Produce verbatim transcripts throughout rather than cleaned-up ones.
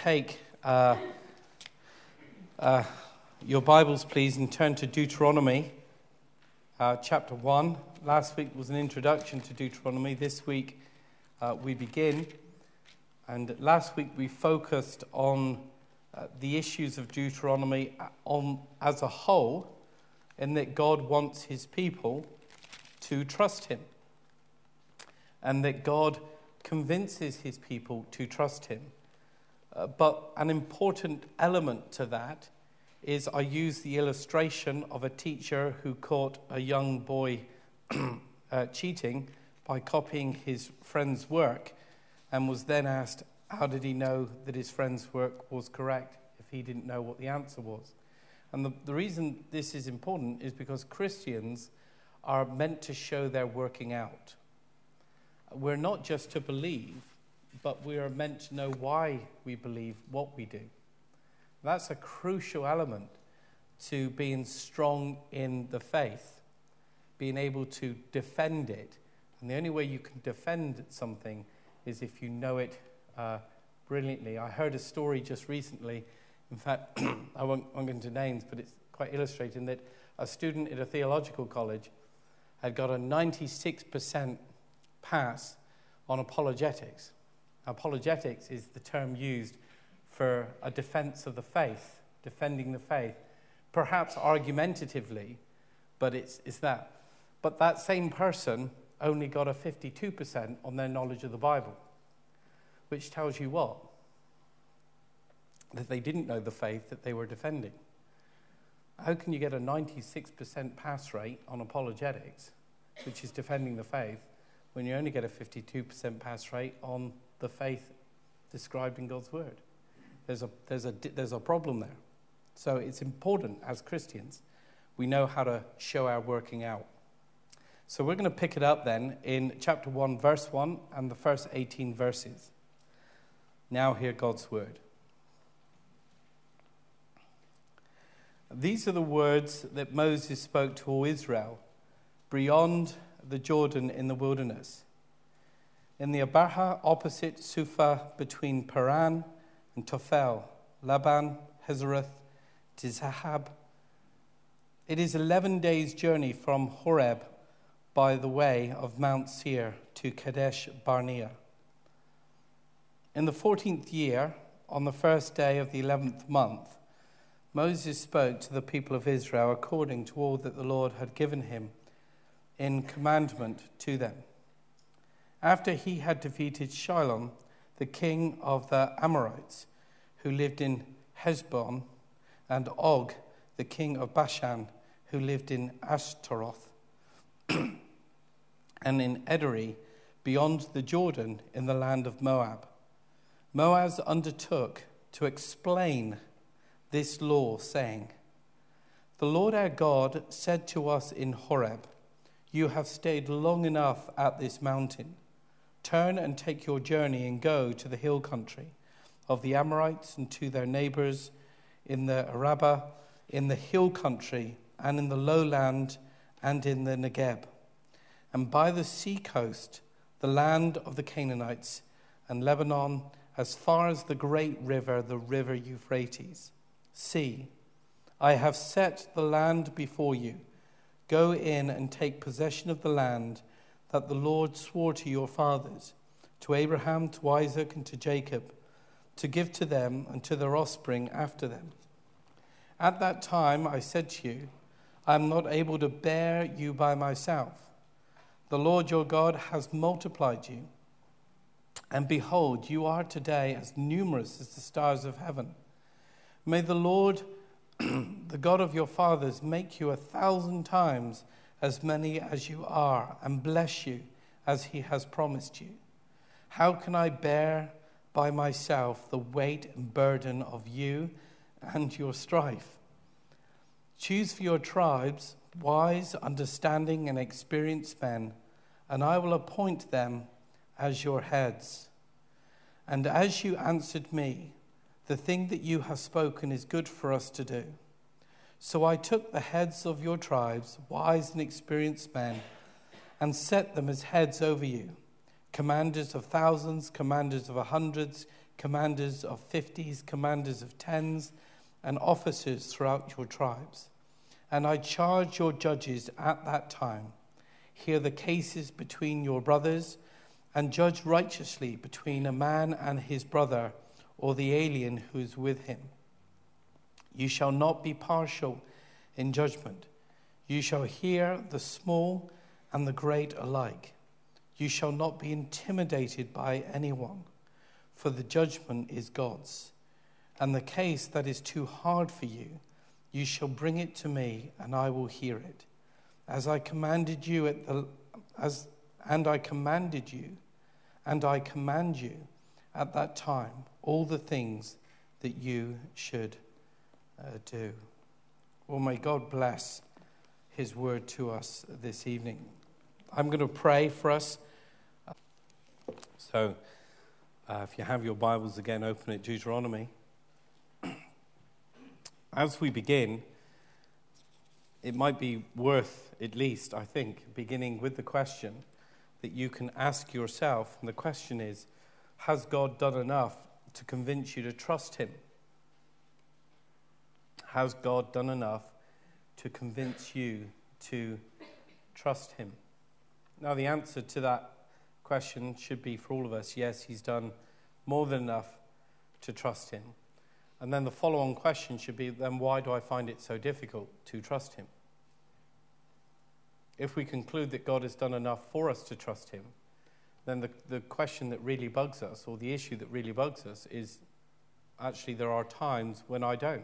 take uh, uh, your Bibles, please, and turn to Deuteronomy uh, chapter one. Last week was an introduction to Deuteronomy. This week uh, we begin. And last week we focused on uh, the issues of Deuteronomy on as a whole, in that God wants his people to trust him. And that God convinces his people to trust him. Uh, but an important element to that is I use the illustration of a teacher who caught a young boy uh, cheating by copying his friend's work and was then asked, how did he know that his friend's work was correct if he didn't know what the answer was? And the, the reason this is important is because Christians are meant to show their working out. We're not just to believe, but we are meant to know why we believe what we do. That's a crucial element to being strong in the faith, being able to defend it. And the only way you can defend something is if you know it uh, brilliantly. I heard a story just recently, in fact, I won't, won't go into names, but it's quite illustrating, that a student at a theological college had got a ninety-six percent pass on apologetics. Apologetics is the term used for a defense of the faith, defending the faith, perhaps argumentatively, but it's, it's that. But that same person only got a fifty-two percent on their knowledge of the Bible, which tells you what? That they didn't know the faith that they were defending. How can you get a ninety-six percent pass rate on apologetics, which is defending the faith, when you only get a fifty-two percent pass rate on the faith described in God's word? There's a there's a there's a problem there. So it's important as Christians we know how to show our working out. So we're going to pick it up then in chapter one, verse one, and the first eighteen verses. Now hear God's word. These are the words that Moses spoke to all Israel beyond the Jordan in the wilderness, in the Abarha opposite Suphah, between Paran and Tophel, Laban, Hazereth, Tizahab. It is eleven days' journey from Horeb by the way of Mount Seir to Kadesh Barnea. In the fourteenth year, on the first day of the eleventh month, Moses spoke to the people of Israel according to all that the Lord had given him in commandment to them. After he had defeated Shilom, the king of the Amorites, who lived in Heshbon, and Og, the king of Bashan, who lived in Ashtaroth, and in Edrei, beyond the Jordan, in the land of Moab. Moaz undertook to explain this law, saying, the Lord our God said to us in Horeb, you have stayed long enough at this mountain. Turn and take your journey and go to the hill country of the Amorites and to their neighbors in the Arabah, in the hill country and in the lowland and in the Negeb, and by the sea coast, the land of the Canaanites, and Lebanon, as far as the great river, the river Euphrates. See, I have set the land before you. Go in and take possession of the land that the Lord swore to your fathers, to Abraham, to Isaac, and to Jacob, to give to them and to their offspring after them. At that time I said to you, I am not able to bear you by myself. The Lord your God has multiplied you, and behold, you are today as numerous as the stars of heaven. May the Lord, the God of your fathers, make you a thousand times as many as you are, and bless you as he has promised you. How can I bear by myself the weight and burden of you and your strife? Choose for your tribes wise, understanding, and experienced men, and I will appoint them as your heads. And as you answered me, the thing that you have spoken is good for us to do. So I took the heads of your tribes, wise and experienced men, and set them as heads over you, commanders of thousands, commanders of hundreds, commanders of fifties, commanders of tens, and officers throughout your tribes. And I charge your judges at that time, hear the cases between your brothers, and judge righteously between a man and his brother, or the alien who is with him. You shall not be partial in judgment. You shall hear the small and the great alike. You shall not be intimidated by anyone, for the judgment is God's. And the case that is too hard for you, you shall bring it to me, and I will hear it. As I commanded you at the as and I commanded you, and I command you at that time all the things that you should uh, do. Well, may God bless his word to us this evening. I'm going to pray for us. So, uh, if you have your Bibles again, open at Deuteronomy. As we begin, it might be worth, at least, I think, beginning with the question that you can ask yourself. And the question is, has God done enough to convince you to trust him? Has God done enough to convince you to trust him? Now, the answer to that question should be for all of us, yes, he's done more than enough to trust him. And then the follow-on question should be, then why do I find it so difficult to trust him? If we conclude that God has done enough for us to trust him, then the, the question that really bugs us, or the issue that really bugs us, is actually there are times when I don't.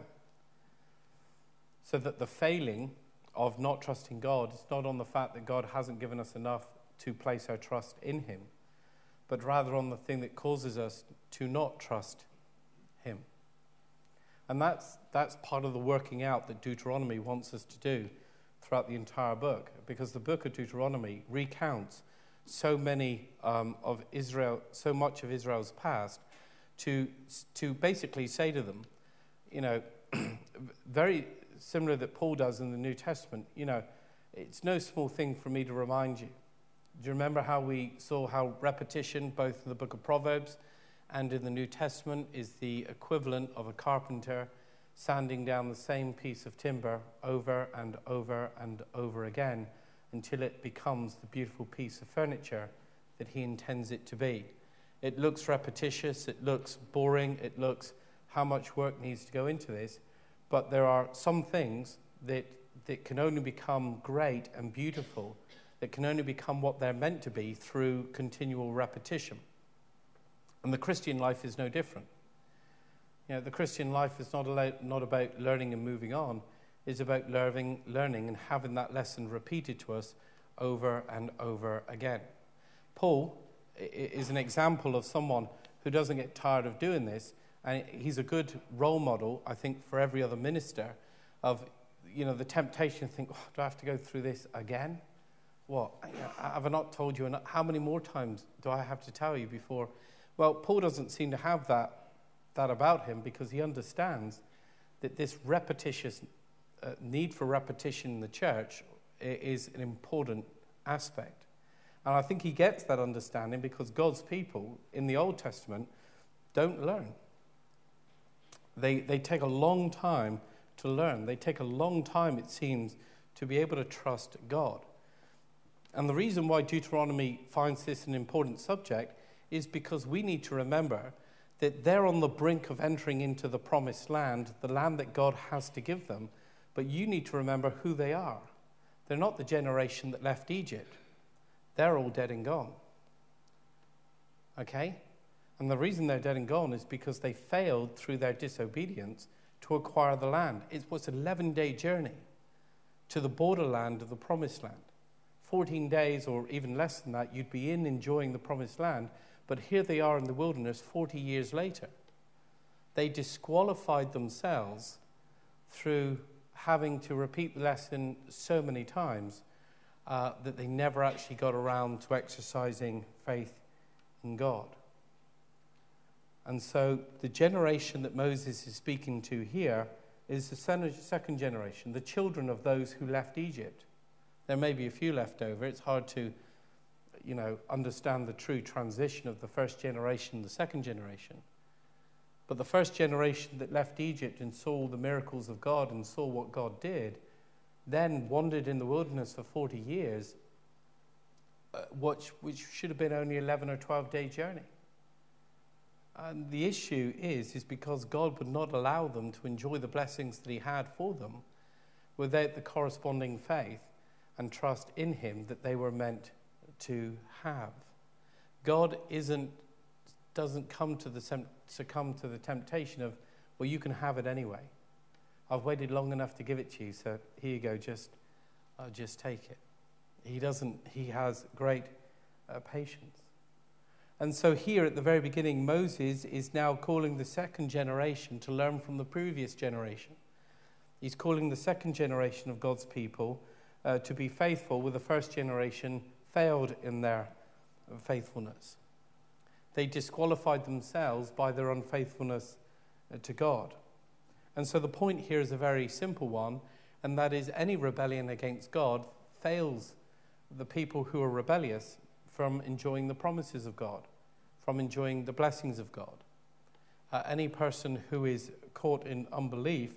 So that the failing of not trusting God is not on the fact that God hasn't given us enough to place our trust in him, but rather on the thing that causes us to not trust him. And that's that's part of the working out that Deuteronomy wants us to do throughout the entire book, because the book of Deuteronomy recounts so many um, of Israel, so much of Israel's past, to to basically say to them, you know, very similar that Paul does in the New Testament. You know, it's no small thing for me to remind you. Do you remember how we saw how repetition, both in the book of Proverbs and in the New Testament, is the equivalent of a carpenter sanding down the same piece of timber over and over and over again until it becomes the beautiful piece of furniture that he intends it to be. It looks repetitious, it looks boring, it looks how much work needs to go into this, but there are some things that, that can only become great and beautiful, that can only become what they're meant to be through continual repetition. And the Christian life is no different. You know, the Christian life is not, allowed, not about learning and moving on. It's about learning, learning and having that lesson repeated to us over and over again. Paul is an example of someone who doesn't get tired of doing this, and he's a good role model, I think, for every other minister of, you know, the temptation to think, oh, do I have to go through this again? What? Have I not told you enough? How many more times do I have to tell you before? Well, Paul doesn't seem to have that, that about him, because he understands that this repetitious uh, need for repetition in the church is an important aspect. And I think he gets that understanding because God's people in the Old Testament don't learn. They, they take a long time to learn. They take a long time, it seems, to be able to trust God. And the reason why Deuteronomy finds this an important subject is because we need to remember that they're on the brink of entering into the promised land, the land that God has to give them. But you need to remember who they are. They're not the generation that left Egypt. They're all dead and gone. Okay? And the reason they're dead and gone is because they failed through their disobedience to acquire the land. It was an eleven-day journey to the borderland of the promised land. fourteen days or even less than that, you'd be in enjoying the promised land. But here they are in the wilderness forty years later. They disqualified themselves through having to repeat the lesson so many times uh, that they never actually got around to exercising faith in God. And so the generation that Moses is speaking to here is the second generation, the children of those who left Egypt. There may be a few left over. It's hard to, you know, understand the true transition of the first generation and the second generation. But the first generation that left Egypt and saw the miracles of God and saw what God did, then wandered in the wilderness for forty years, uh, which, which should have been only eleven or twelve day journey. And the issue is, is because God would not allow them to enjoy the blessings that he had for them without the corresponding faith and trust in him that they were meant to have. God isn't, doesn't come to the, succumb to the temptation of, well, you can have it anyway. I've waited long enough to give it to you, so here you go, just, uh, just take it. He doesn't, he has great uh, patience. And so here at the very beginning, Moses is now calling the second generation to learn from the previous generation. He's calling the second generation of God's people uh, to be faithful, where the first generation failed in their faithfulness. They disqualified themselves by their unfaithfulness uh, to God. And so the point here is a very simple one, and that is any rebellion against God fails the people who are rebellious from enjoying the promises of God, from enjoying the blessings of God. Uh, any person who is caught in unbelief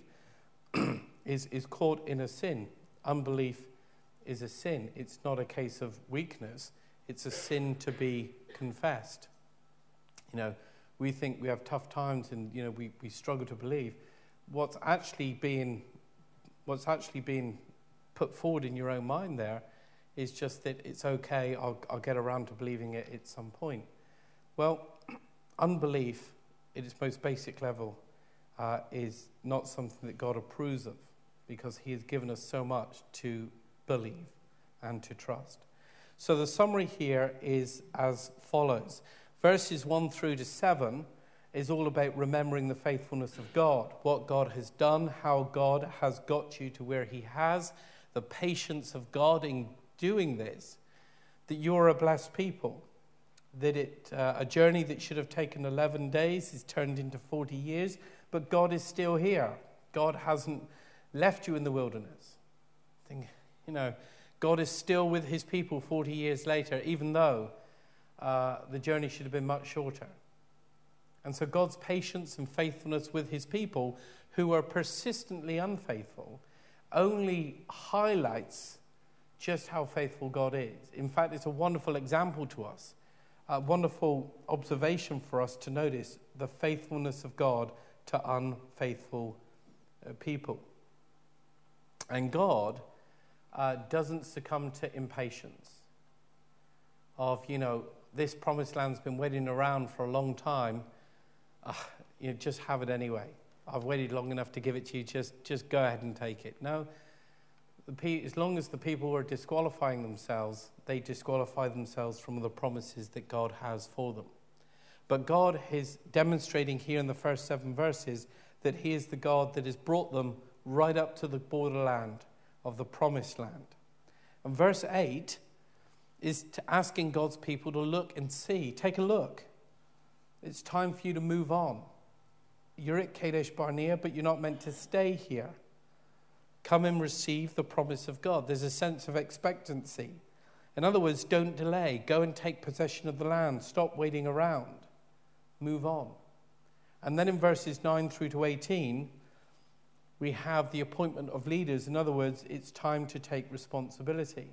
is, is caught in a sin. Unbelief is a sin. It's not a case of weakness. It's a sin to be confessed. You know, we think we have tough times and, you know, we, we struggle to believe. What's actually being, what's actually being put forward in your own mind there is just that it's okay, I'll, I'll get around to believing it at some point. Well, unbelief, at its most basic level, uh, is not something that God approves of, because he has given us so much to believe and to trust. So the summary here is as follows. Verses one through to seven is all about remembering the faithfulness of God, what God has done, how God has got you to where he has, the patience of God in doing this, that you're a blessed people, that it uh, a journey that should have taken eleven days is turned into forty years, but God is still here. God hasn't left you in the wilderness. I think, you know, God is still with his people forty years later, even though uh, the journey should have been much shorter. And so God's patience and faithfulness with his people who are persistently unfaithful only highlights just how faithful God is. In fact, it's a wonderful example to us, a wonderful observation for us to notice the faithfulness of God to unfaithful uh, people. And God uh, doesn't succumb to impatience of, you know, this promised land's been waiting around for a long time. Uh, you know, just have it anyway. I've waited long enough to give it to you. Just, just go ahead and take it. No, the pe- as long as the people are disqualifying themselves, they disqualify themselves from the promises that God has for them. But God is demonstrating here in the first seven verses that he is the God that has brought them right up to the borderland of the promised land. And verse eight is to asking God's people to look and see. Take a look. It's time for you to move on. You're at Kadesh Barnea, but you're not meant to stay here. Come and receive the promise of God. There's a sense of expectancy. In other words, don't delay. Go and take possession of the land. Stop waiting around. Move on. And then in verses nine through to eighteen, we have the appointment of leaders. In other words, it's time to take responsibility.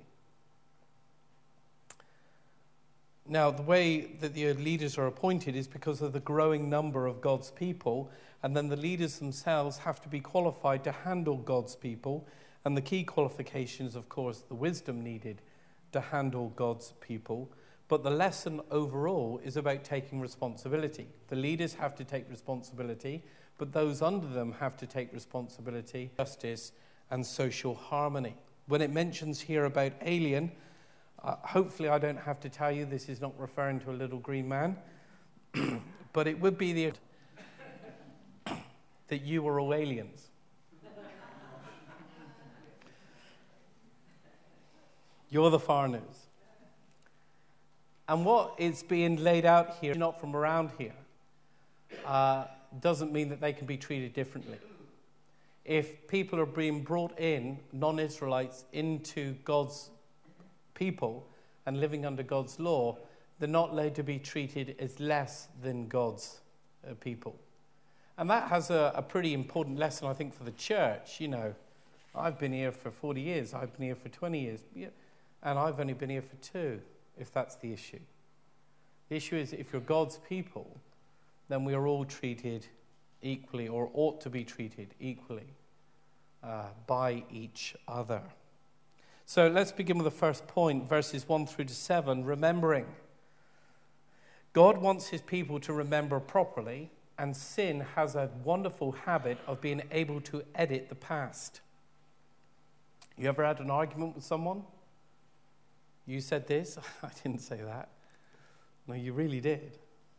Now, the way that the leaders are appointed is because of the growing number of God's people, and then the leaders themselves have to be qualified to handle God's people, and the key qualifications, of course, the wisdom needed to handle God's people. But the lesson overall is about taking responsibility. The leaders have to take responsibility, but those under them have to take responsibility, justice, and social harmony. When it mentions here about alien, Uh, hopefully I don't have to tell you this is not referring to a little green man, but it would be the that you were all aliens. You're the foreigners. And what is being laid out here, not from around here, uh, doesn't mean that they can be treated differently. If people are being brought in, non-Israelites, into God's people and living under God's law, they're not allowed to be treated as less than God's uh, people. And that has a, a pretty important lesson, I think, for the church. You know, I've been here for forty years, I've been here for twenty years, and I've only been here for two, if that's the issue. The issue is, if you're God's people, then we are all treated equally, or ought to be treated equally, uh, by each other. So let's begin with the first point, verses one through to seven, remembering. God wants his people to remember properly, and sin has a wonderful habit of being able to edit the past. You ever had an argument with someone? You said this? I didn't say that. No, you really did.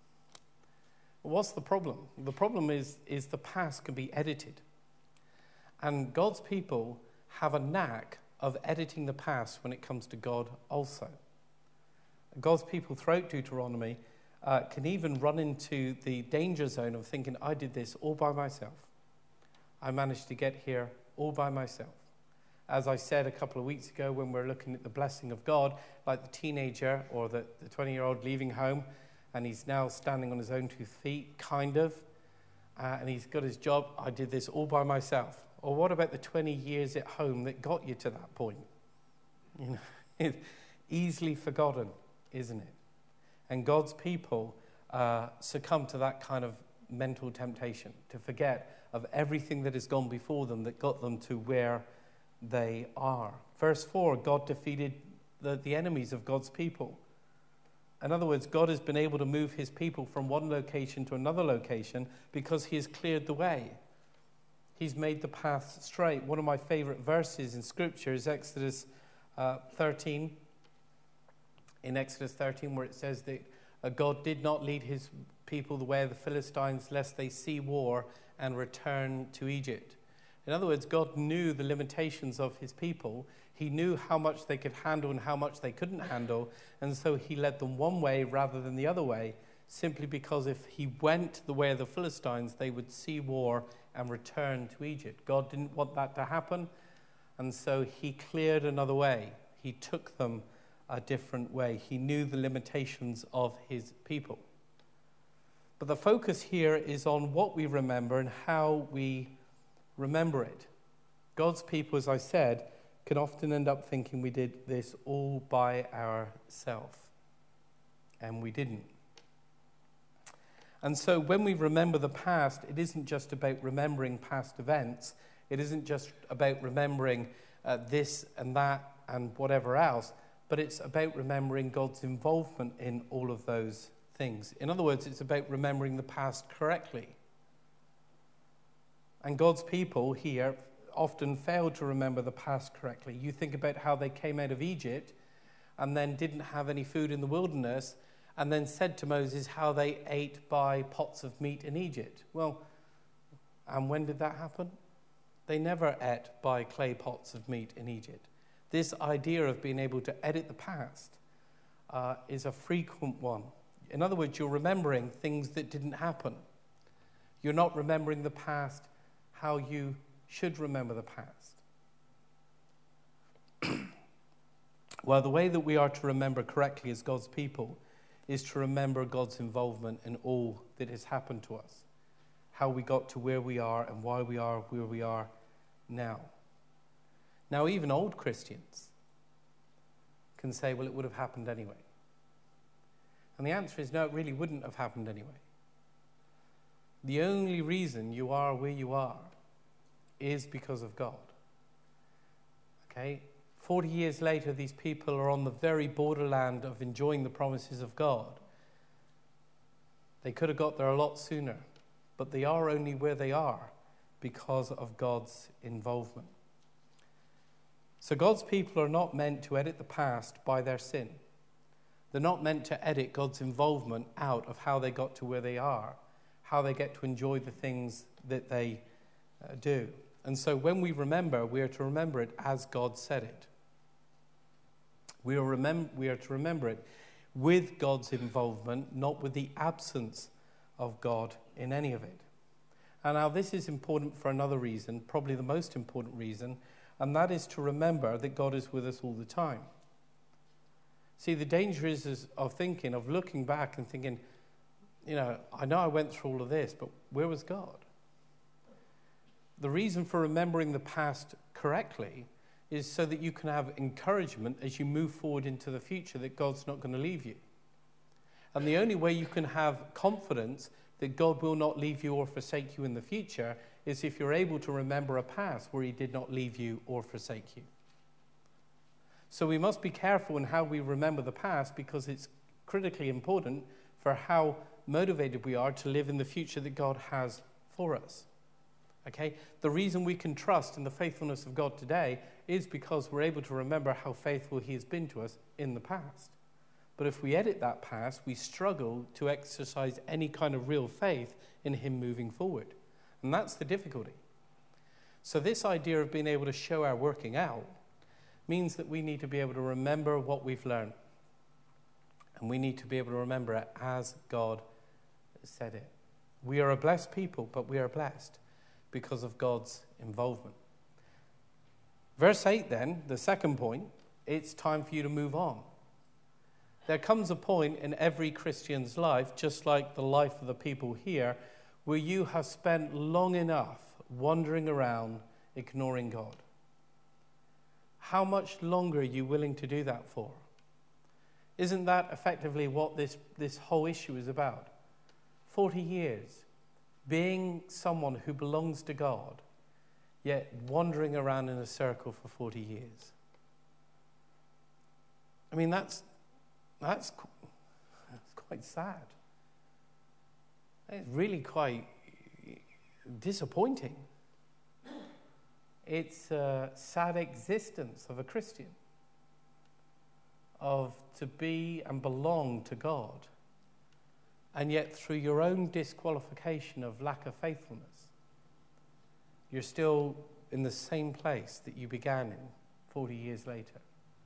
What's the problem? The problem is, is the past can be edited. And God's people have a knack of editing the past when it comes to God also. God's people throughout Deuteronomy uh, can even run into the danger zone of thinking, I did this all by myself. I managed to get here all by myself. As I said a couple of weeks ago when we were looking at the blessing of God, like the teenager or the, the twenty-year-old leaving home, and he's now standing on his own two feet, kind of, uh, and he's got his job. I did this all by myself. Or what about the twenty years at home that got you to that point? You know, it's easily forgotten, isn't it? And God's people uh, succumb to that kind of mental temptation, to forget of everything that has gone before them that got them to where they are. Verse four, God defeated the, the enemies of God's people. In other words, God has been able to move his people from one location to another location because he has cleared the way. He's made the path straight. One of my favorite verses in Scripture is Exodus uh, thirteen. In Exodus thirteen, where it says that uh, God did not lead his people the way of the Philistines, lest they see war and return to Egypt. In other words, God knew the limitations of his people. He knew how much they could handle and how much they couldn't handle. And so he led them one way rather than the other way, simply because if he went the way of the Philistines, they would see war and return to Egypt. God didn't want that to happen. And so he cleared another way. He took them a different way. He knew the limitations of his people. But the focus here is on what we remember and how we remember it. God's people, as I said, can often end up thinking we did this all by ourselves. And we didn't. And so when we remember the past, it isn't just about remembering past events. It isn't just about remembering uh, this and that and whatever else. But it's about remembering God's involvement in all of those things. In other words, it's about remembering the past correctly. And God's people here often fail to remember the past correctly. You think about how they came out of Egypt and then didn't have any food in the wilderness and then said to Moses how they ate by pots of meat in Egypt. Well, and when did that happen? They never ate by clay pots of meat in Egypt. This idea of being able to edit the past uh, is a frequent one. In other words, you're remembering things that didn't happen. You're not remembering the past how you should remember the past. Well, the way that we are to remember correctly as God's people is to remember God's involvement in all that has happened to us, how we got to where we are and why we are where we are now. Now, even old Christians can say, well, it would have happened anyway. And the answer is no, it really wouldn't have happened anyway. The only reason you are where you are is because of God. Okay? Forty years later, these people are on the very borderland of enjoying the promises of God. They could have got there a lot sooner, but they are only where they are because of God's involvement. So God's people are not meant to edit the past by their sin. They're not meant to edit God's involvement out of how they got to where they are, how they get to enjoy the things that they uh, do. And so when we remember, we are to remember it as God said it. We are, remem- we are to remember it with God's involvement, not with the absence of God in any of it. And now this is important for another reason, probably the most important reason, and that is to remember that God is with us all the time. See, the danger is, is of thinking, of looking back and thinking, you know, I know I went through all of this, but where was God? the reason for remembering the past correctly is so that you can have encouragement as you move forward into the future that God's not going to leave you. And the only way you can have confidence that God will not leave you or forsake you in the future is if you're able to remember a past where he did not leave you or forsake you. So we must be careful in how we remember the past, because it's critically important for how motivated we are to live in the future that God has for us. Okay? The reason we can trust in the faithfulness of God today is because we're able to remember how faithful he has been to us in the past. But if we edit that past, we struggle to exercise any kind of real faith in him moving forward. And that's the difficulty. So this idea of being able to show our working out means that we need to be able to remember what we've learned. And we need to be able to remember it as God said it. We are a blessed people, but we are blessed because of God's involvement. Verse eight then, the second point, it's time for you to move on. There comes a point in every Christian's life, just like the life of the people here, where you have spent long enough wandering around, ignoring God. How much longer are you willing to do that for? Isn't that effectively what this, this whole issue is about? forty years, being someone who belongs to God, yet wandering around in a circle for forty years. I mean, that's, that's, that's quite sad. It's really quite disappointing. It's a sad existence of a Christian, of to be and belong to God, and yet through your own disqualification of lack of faithfulness, you're still in the same place that you began in forty years later.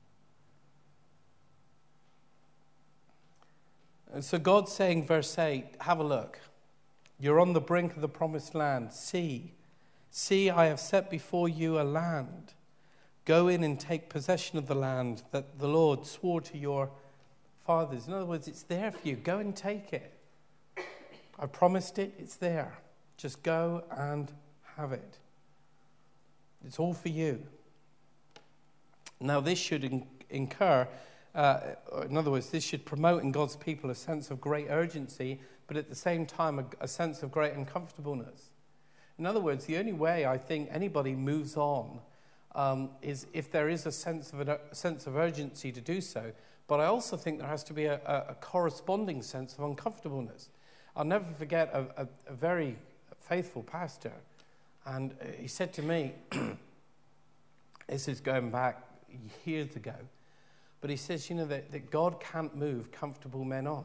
And so God's saying, verse eight, have a look. You're on the brink of the promised land. See, see, I have set before you a land. Go in and take possession of the land that the Lord swore to your fathers. In other words, it's there for you. Go and take it. I promised it. It's there. Just go and have it. It's all for you. Now, this should in- incur, uh, in other words, this should promote in God's people a sense of great urgency, but at the same time, a, a sense of great uncomfortableness. In other words, the only way I think anybody moves on um, is if there is a sense of a, a sense of urgency to do so. But I also think there has to be a, a, a corresponding sense of uncomfortableness. I'll never forget a, a, a very faithful pastor, and he said to me, this is going back years ago, but he says, you know, that, that God can't move comfortable men on.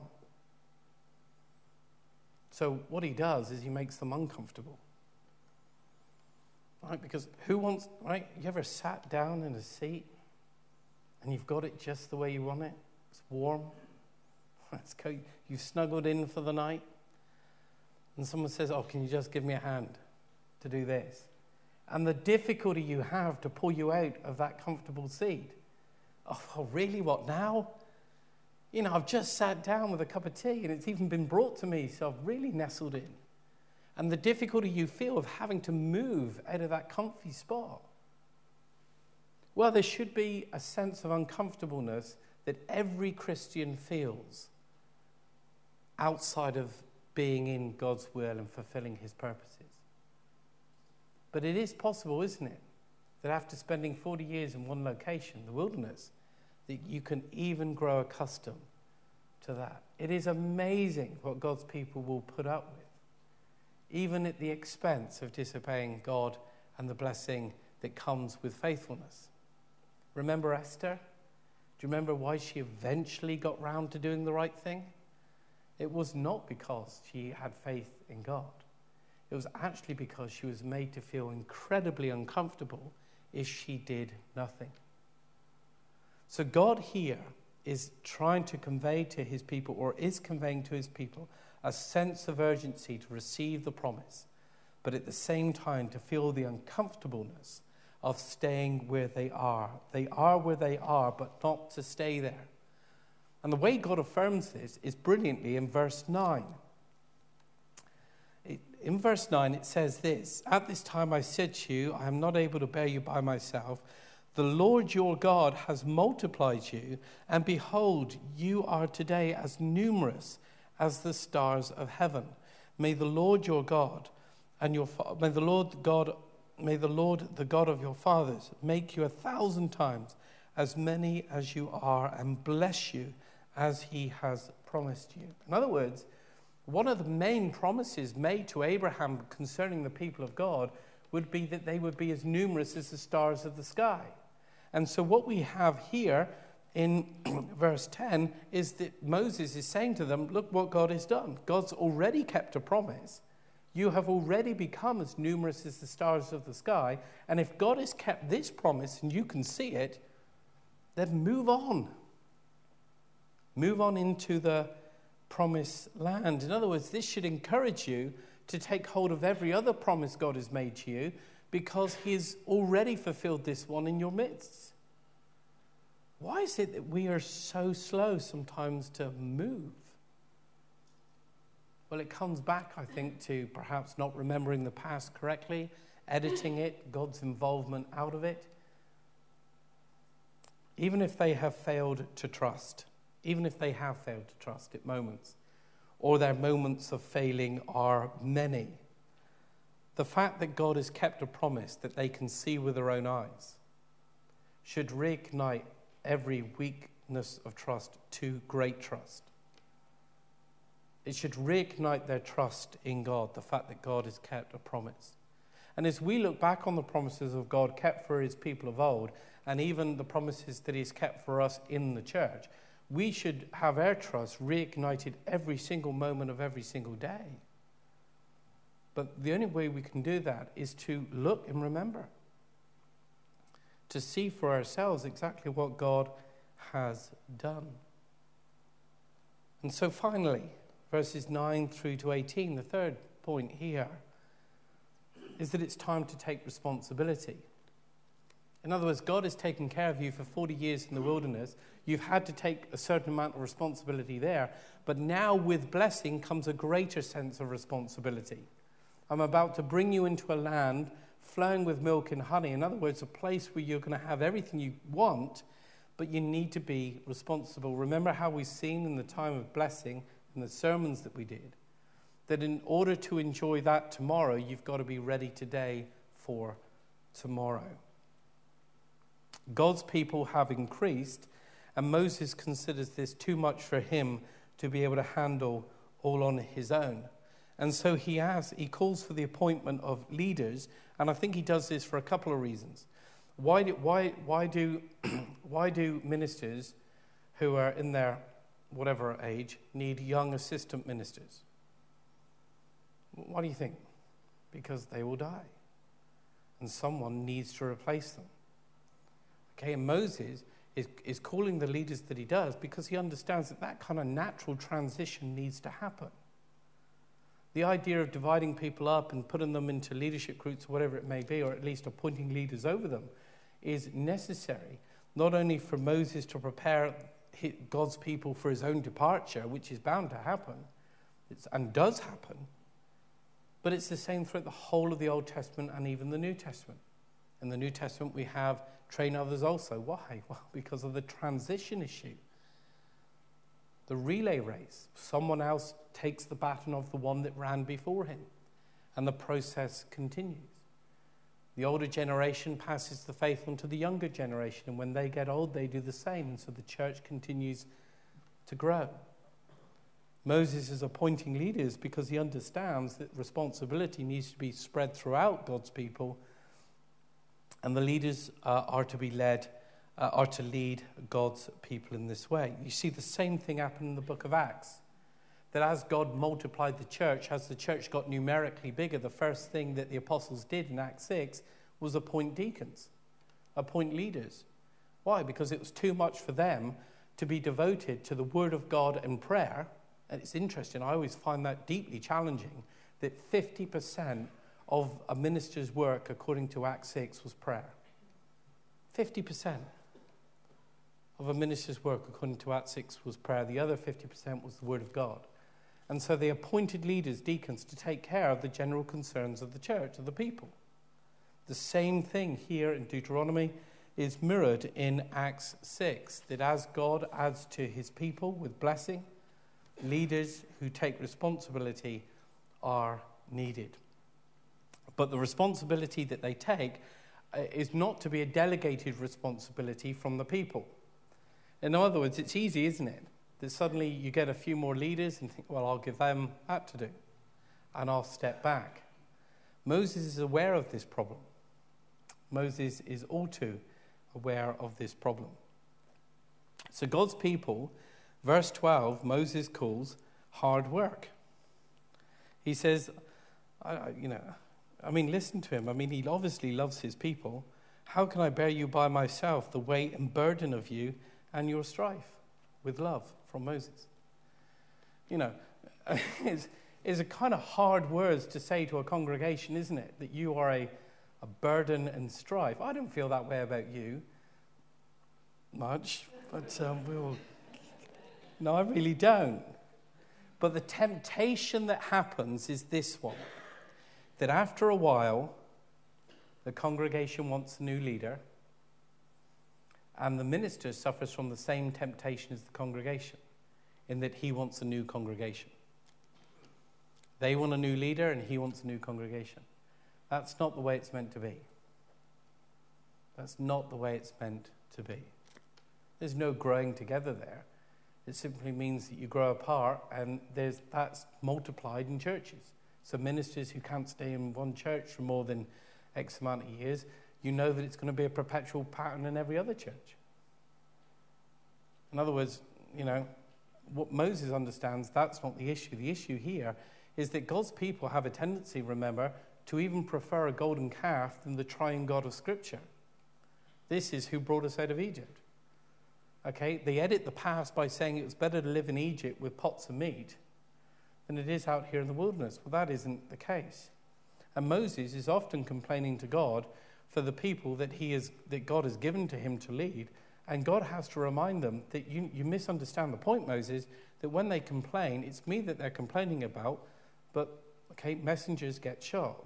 So what he does is he makes them uncomfortable. Right? Because who wants, right? You ever sat down in a seat and you've got it just the way you want it? It's warm. It's cold. You've snuggled in for the night. And someone says, oh, can you just give me a hand to do this? And the difficulty you have to pull you out of that comfortable seat. Oh, oh really? What now? You know, I've just sat down with a cup of tea and it's even been brought to me, so I've really nestled in. And the difficulty you feel of having to move out of that comfy spot. Well, there should be a sense of uncomfortableness that every Christian feels outside of being in God's will and fulfilling his purposes. But it is possible, isn't it, that after spending forty years in one location, the wilderness, that you can even grow accustomed to that. It is amazing what God's people will put up with, even at the expense of disobeying God and the blessing that comes with faithfulness. Remember Esther? Do you remember why she eventually got round to doing the right thing? It was not because she had faith in God. It was actually because she was made to feel incredibly uncomfortable if she did nothing. So God here is trying to convey to his people, or is conveying to his people, a sense of urgency to receive the promise, but at the same time to feel the uncomfortableness of staying where they are. They are where they are, but not to stay there. And the way God affirms this is brilliantly in verse nine. It, in verse nine, it says this, "At this time I said to you, I am not able to bear you by myself. The Lord your God has multiplied you, and behold, you are today as numerous as the stars of heaven. May the Lord your God and your fa- may the Lord God may the Lord the God of your fathers make you a thousand times as many as you are, and bless you as he has promised you." In other words, one of the main promises made to Abraham concerning the people of God would be that they would be as numerous as the stars of the sky. And so what we have here in verse ten is that Moses is saying to them, look what God has done. God's already kept a promise. You have already become as numerous as the stars of the sky. And if God has kept this promise and you can see it, then move on. Move on into the promised land. In other words, this should encourage you to take hold of every other promise God has made to you, because he has already fulfilled this one in your midst. Why is it that we are so slow sometimes to move? Well, it comes back, I think, to perhaps not remembering the past correctly, editing it, God's involvement out of it. Even if they have failed to trust, even if they have failed to trust at moments, or their moments of failing are many, the fact that God has kept a promise that they can see with their own eyes should reignite every weakness of trust to great trust. It should reignite their trust in God, the fact that God has kept a promise. And as we look back on the promises of God kept for his people of old, and even the promises that he's kept for us in the church, we should have our trust reignited every single moment of every single day. But the only way we can do that is to look and remember, to see for ourselves exactly what God has done. And so finally, verses nine through to eighteen, the third point here is that it's time to take responsibility. In other words, God has taken care of you for forty years in the wilderness. You've had to take a certain amount of responsibility there, but now with blessing comes a greater sense of responsibility. I'm about to bring you into a land flowing with milk and honey. In other words, a place where you're going to have everything you want, but you need to be responsible. Remember how we've seen in the time of blessing, in the sermons that we did, that in order to enjoy that tomorrow, you've got to be ready today for tomorrow. God's people have increased, and Moses considers this too much for him to be able to handle all on his own. And so he has, he calls for the appointment of leaders, and I think he does this for a couple of reasons. Why do, why, why do, why do ministers who are in their whatever age need young assistant ministers? What do you think? Because they will die, and someone needs to replace them. Okay, and Moses is, is calling the leaders that he does because he understands that that kind of natural transition needs to happen. The idea of dividing people up and putting them into leadership groups, whatever it may be, or at least appointing leaders over them, is necessary, not only for Moses to prepare God's people for his own departure, which is bound to happen, it's, and does happen, but it's the same throughout the whole of the Old Testament and even the New Testament. In the New Testament, we have train others also. Why? Well, because of the transition issue. The relay race. Someone else takes the baton of the one that ran before him, and the process continues. The older generation passes the faith on to the younger generation, and when they get old, they do the same, and so the church continues to grow. Moses is appointing leaders because he understands that responsibility needs to be spread throughout God's people, and the leaders uh, are to be led, uh, are to lead God's people in this way. You see the same thing happen in the book of Acts. That as God multiplied the church, as the church got numerically bigger, the first thing that the apostles did in Acts six was appoint deacons, appoint leaders. Why? Because it was too much for them to be devoted to the word of God and prayer. And it's interesting, I always find that deeply challenging, that fifty percent of a minister's work, according to Acts six, was prayer. fifty percent of a minister's work, according to Acts six, was prayer. The other fifty percent was the word of God. And so they appointed leaders, deacons, to take care of the general concerns of the church, of the people. The same thing here in Deuteronomy is mirrored in Acts six, that as God adds to his people with blessing, leaders who take responsibility are needed. But the responsibility that they take is not to be a delegated responsibility from the people. In other words, it's easy, isn't it? That suddenly you get a few more leaders and think, well, I'll give them that to do, and I'll step back. Moses is aware of this problem. Moses is all too aware of this problem. So God's people, verse twelve, Moses calls hard work. He says, I, you know, I mean, listen to him. I mean, he obviously loves his people. How can I bear you by myself, the weight and burden of you and your strife? With love from Moses. You know, it's, it's a kind of hard words to say to a congregation, isn't it? That you are a, a burden and strife. I don't feel that way about you much, but um, we'll... No, I really don't. But the temptation that happens is this one. That after a while, the congregation wants a new leader, and the minister suffers from the same temptation as the congregation, in that he wants a new congregation. They want a new leader, and he wants a new congregation. That's not the way it's meant to be. That's not the way it's meant to be. There's no growing together there. It simply means that you grow apart, and there's that's multiplied in churches. So ministers who can't stay in one church for more than X amount of years, you know that it's going to be a perpetual pattern in every other church. In other words, you know, what Moses understands, that's not the issue. The issue here is that God's people have a tendency, remember, to even prefer a golden calf than the triune God of Scripture. This is who brought us out of Egypt. Okay, they edit the past by saying it was better to live in Egypt with pots of meat than it is out here in the wilderness. Well, that isn't the case. And Moses is often complaining to God for the people that he is that God has given to him to lead, and God has to remind them that you, you misunderstand the point, Moses, that when they complain, it's me that they're complaining about, but, okay, messengers get shot.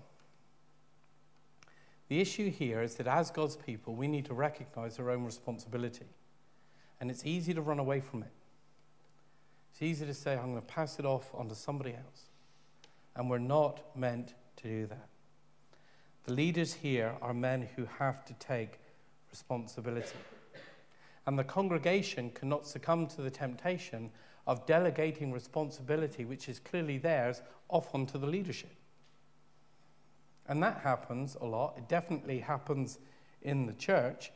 The issue here is that as God's people, we need to recognize our own responsibility. And it's easy to run away from it. It's easy to say, I'm going to pass it off onto somebody else. And we're not meant to do that. The leaders here are men who have to take responsibility. And the congregation cannot succumb to the temptation of delegating responsibility, which is clearly theirs, off onto the leadership. And that happens a lot. It definitely happens in the church.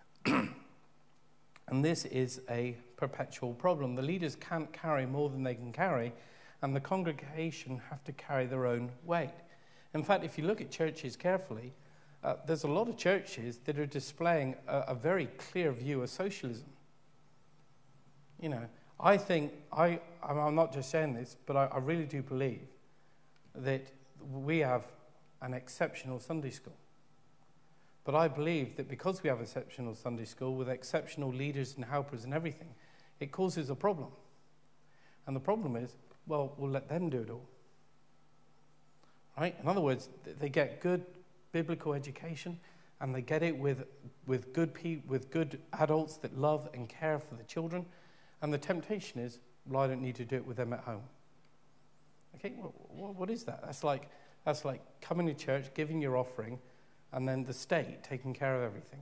And this is a perpetual problem. The leaders can't carry more than they can carry, and the congregation have to carry their own weight. In fact, if you look at churches carefully, uh, there's a lot of churches that are displaying a, a very clear view of socialism. You know, I think, I, I'm not just saying this, but I, I really do believe that we have an exceptional Sunday school. But I believe that because we have exceptional Sunday school with exceptional leaders and helpers and everything, it causes a problem. And the problem is, well, we'll let them do it all. Right? In other words, they get good biblical education, and they get it with with good pe- with good adults that love and care for the children. And the temptation is, well, I don't need to do it with them at home. Okay, well, what is that? That's like that's like coming to church, giving your offering, and then the state taking care of everything.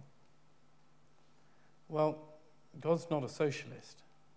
Well, God's not a socialist.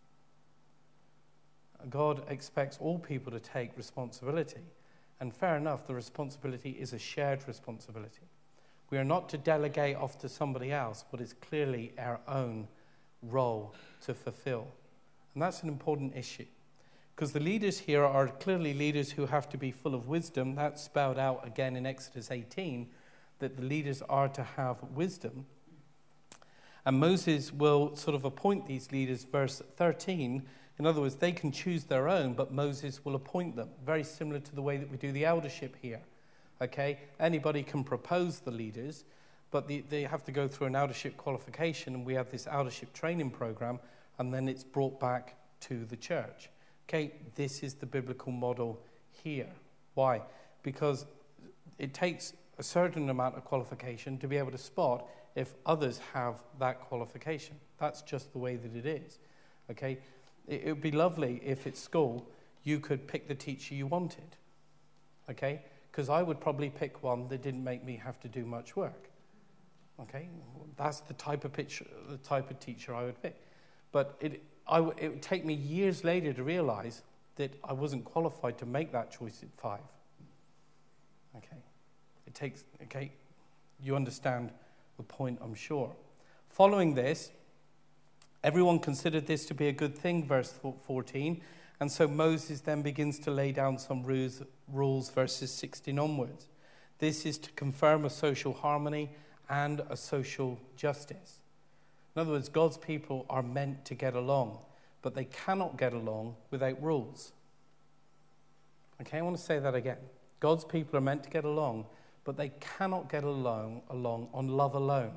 God expects all people to take responsibility. And fair enough, the responsibility is a shared responsibility. We are not to delegate off to somebody else what is clearly our own role to fulfill. And that's an important issue. Because the leaders here are clearly leaders who have to be full of wisdom. That's spelled out again in Exodus eighteen, that the leaders are to have wisdom. And Moses will sort of appoint these leaders, verse thirteen. In other words, they can choose their own, but Moses will appoint them. Very similar to the way that we do the eldership here. Okay? Anybody can propose the leaders, but the, they have to go through an eldership qualification, and we have this eldership training program, and then it's brought back to the church. Okay, this is the biblical model here. Why? Because it takes a certain amount of qualification to be able to spot if others have that qualification. That's just the way that it is. Okay, it, it would be lovely if at school you could pick the teacher you wanted. Okay, because I would probably pick one that didn't make me have to do much work. Okay, that's the type of picture, the type of teacher I would pick. But it, I w- it would take me years later to realize that I wasn't qualified to make that choice at five. Okay, it takes. Okay, you understand the point, I'm sure. Following this, everyone considered this to be a good thing, verse fourteen, and so Moses then begins to lay down some rules, rules verses sixteen onwards. This is to confirm a social harmony and a social justice. In other words, God's people are meant to get along, but they cannot get along without rules. Okay, I want to say that again. God's people are meant to get along, but they cannot get along, along on love alone.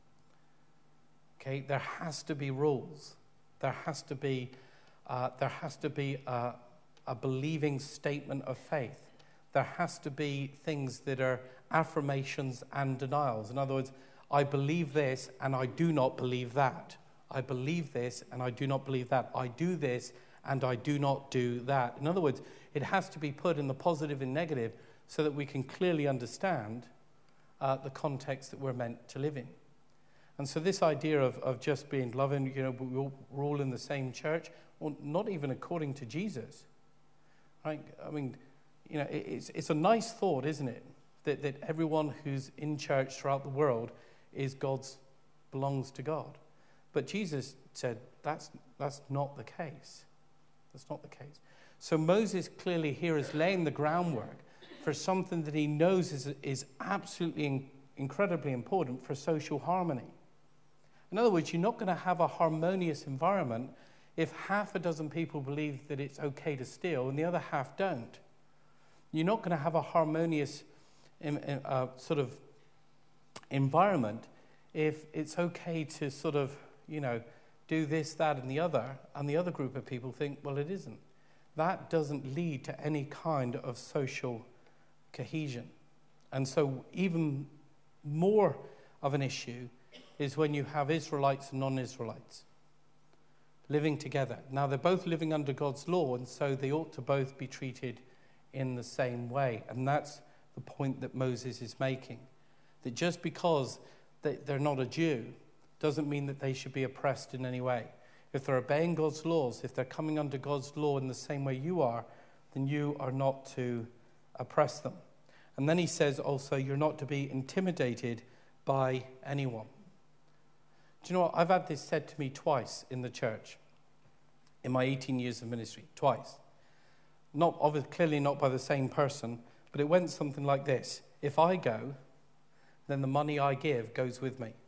Okay, there has to be rules. There has to be, uh, there has to be a, a believing statement of faith. There has to be things that are affirmations and denials. In other words, I believe this and I do not believe that. I believe this and I do not believe that. I do this and I do not do that. In other words, it has to be put in the positive and negative so that we can clearly understand uh, the context that we're meant to live in. And so this idea of, of just being loving, you know, we're all in the same church, well, not even according to Jesus. Right? I mean, you know, it's, it's a nice thought, isn't it? That, that everyone who's in church throughout the world is God's, belongs to God. But Jesus said that's, that's not the case. That's not the case. So Moses clearly here is laying the groundwork for something that he knows is, is absolutely in, incredibly important for social harmony. In other words, you're not going to have a harmonious environment if half a dozen people believe that it's okay to steal and the other half don't. You're not going to have a harmonious uh, sort of environment if it's okay to sort of, you know, do this, that, and the other, and the other group of people think, well, it isn't. That doesn't lead to any kind of social cohesion. And so even more of an issue is when you have Israelites and non-Israelites living together. Now, they're both living under God's law, and so they ought to both be treated in the same way. And that's the point that Moses is making. That just because they're not a Jew doesn't mean that they should be oppressed in any way. If they're obeying God's laws, if they're coming under God's law in the same way you are, then you are not to oppress them. And then he says also, you're not to be intimidated by anyone. Do you know what? I've had this said to me twice in the church in my eighteen years of ministry. Twice. Not obviously, clearly not by the same person, but it went something like this. If I go, then the money I give goes with me.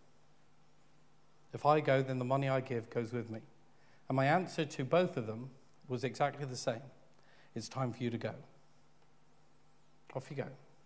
If I go, then the money I give goes with me. And my answer to both of them was exactly the same. It's time for you to go. Off you go.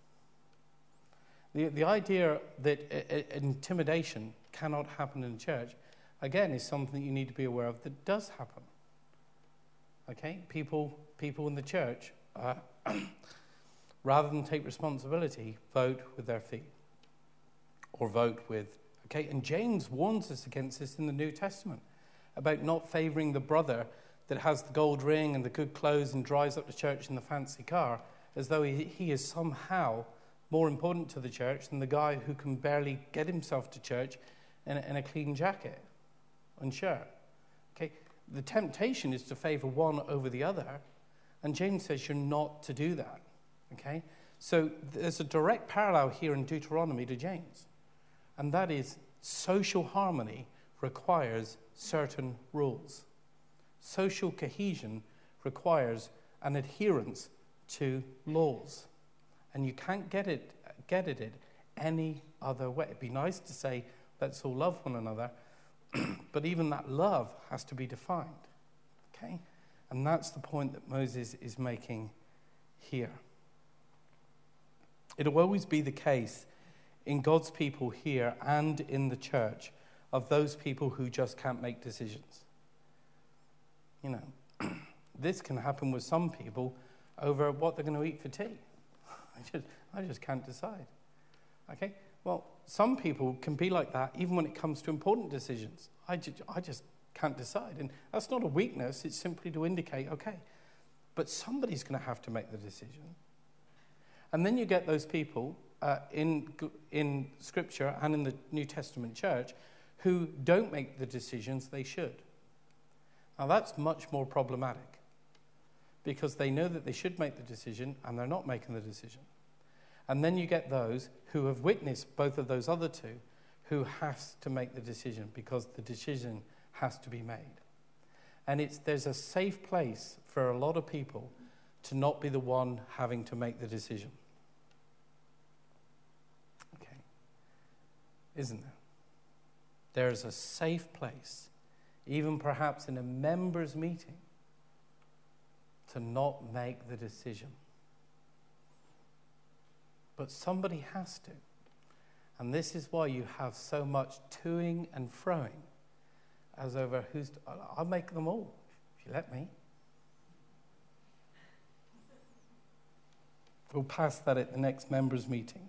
The, the idea that uh, uh, intimidation cannot happen in church, again, is something that you need to be aware of that does happen. Okay? People, people in the church, uh, rather than take responsibility, vote with their feet. Or vote with... Okay, and James warns us against this in the New Testament, about not favoring the brother that has the gold ring and the good clothes and drives up to church in the fancy car, as though he, he is somehow more important to the church than the guy who can barely get himself to church in a, in a clean jacket and shirt. Okay, the temptation is to favor one over the other, and James says you're not to do that. Okay, so there's a direct parallel here in Deuteronomy to James. And that is, social harmony requires certain rules. Social cohesion requires an adherence to laws. And you can't get it, get at it any other way. It'd be nice to say, let's all love one another, but even that love has to be defined. Okay? And that's the point that Moses is making here. It'll always be the case in God's people here and in the church of those people who just can't make decisions. You know, this can happen with some people over what they're going to eat for tea. I just, I just can't decide. Okay? Well, some people can be like that even when it comes to important decisions. I just, I just can't decide. And that's not a weakness. It's simply to indicate, okay, but somebody's going to have to make the decision. And then you get those people uh, in, in Scripture and in the New Testament church who don't make the decisions they should. Now, that's much more problematic because they know that they should make the decision and they're not making the decision. And then you get those who have witnessed both of those other two who have to make the decision because the decision has to be made. And it's there's a safe place for a lot of people to not be the one having to make the decision. Okay. Isn't there? There is a safe place, even perhaps in a members' meeting, to not make the decision. But somebody has to. And this is why you have so much toing and froing as over who's... I'll make them all, if you let me. We'll pass that at the next members' meeting.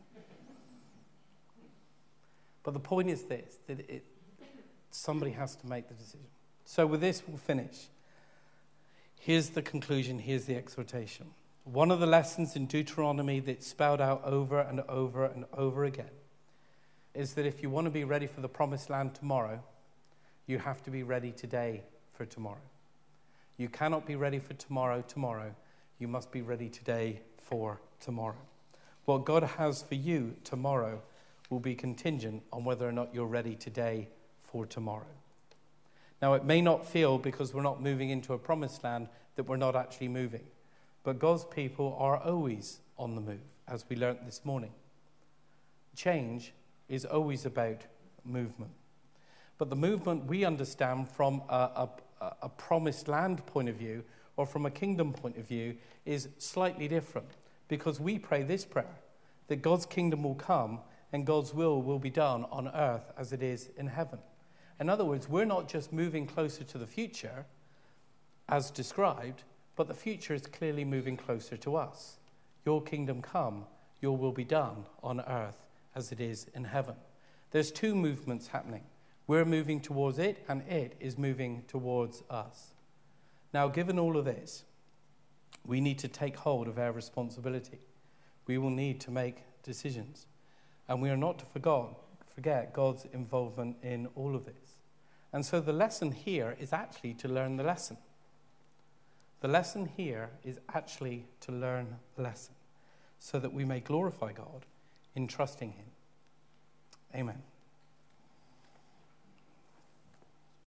But the point is this, that it, somebody has to make the decision. So with this, we'll finish. Here's the conclusion, here's the exhortation. One of the lessons in Deuteronomy that's spelled out over and over and over again is that if you want to be ready for the promised land tomorrow, you have to be ready today for tomorrow. You cannot be ready for tomorrow tomorrow. You must be ready today for tomorrow. What God has for you tomorrow will be contingent on whether or not you're ready today for tomorrow. Now, it may not feel, because we're not moving into a promised land, that we're not actually moving. But God's people are always on the move, as we learnt this morning. Change is always about movement. But the movement we understand from a, a, a promised land point of view or from a kingdom point of view is slightly different, because we pray this prayer, that God's kingdom will come and God's will will be done on earth as it is in heaven. In other words, we're not just moving closer to the future as described, but the future is clearly moving closer to us. Your kingdom come, your will be done on earth as it is in heaven. There's two movements happening. We're moving towards it, and it is moving towards us. Now, given all of this, we need to take hold of our responsibility. We will need to make decisions. And we are not to forget, forget God's involvement in all of this. And so the lesson here is actually to learn the lesson. The lesson here is actually to learn the lesson so that we may glorify God in trusting him. Amen.